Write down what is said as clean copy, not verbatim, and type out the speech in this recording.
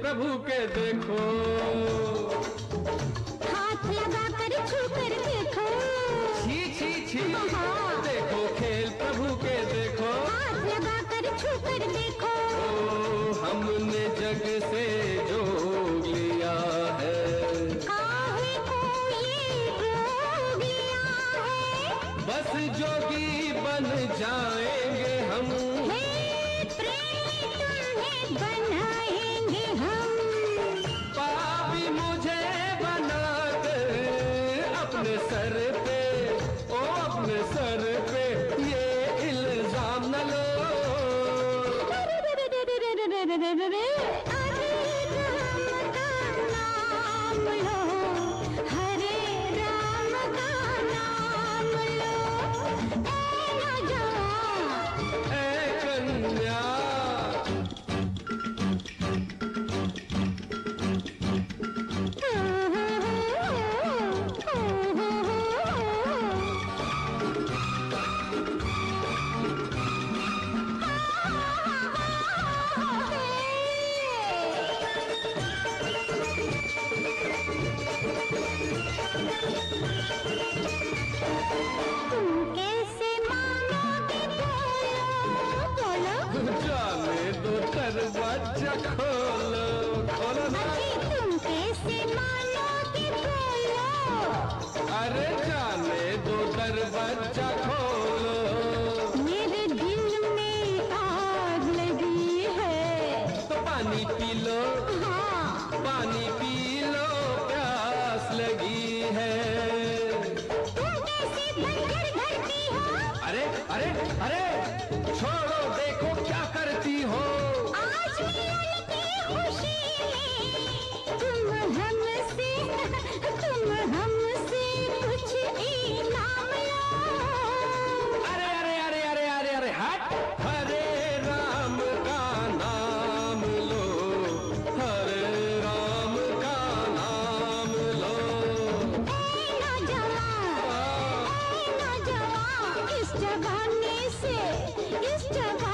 प्रभु के देखो, हाथ लगा कर छू कर देखो, छी छी छी, देखो खेल प्रभु के देखो, हाथ लगा कर छू कर देखो। ओ हमने जग से जोग लिया है, काहे को ये रोग लिया है, बस जोगी बन जाएंगे हम, हे प्रेमी तुम्हें बनाएंगे हम। पापी मुझे बना कर अपने सर पे, ओ अपने सर पे ये इल्जाम न लो। हरे राम का नाम लो, हरे राम का नाम लो, ऐ नौजवान, ऐ कन्या, तुम कैसे मानोगे बोलो, बोलो, जाने दो दरवाजा खोलो, खोलो ना, अजी तुम कैसे मानोगे बोलो, अरे जाने दो दरवाजा खोलो, मेरे दिल में आग लगी है। तो पानी पी लो, हाँ, पानी पी लो, प्यास लगी है। तुम कैसे बंजर धरती हो, अरे अरे अरे छोड़ो, देखो क्या करती हो, आज मिलन की खुशी में तुम हमसे कुछ इनाम लो। अरे अरे अरे अरे अरे अरे हट, हरे राम का नाम लो, हरे राम का नाम लो। ऐ नौजवान, इस जवानी से, इस जवानी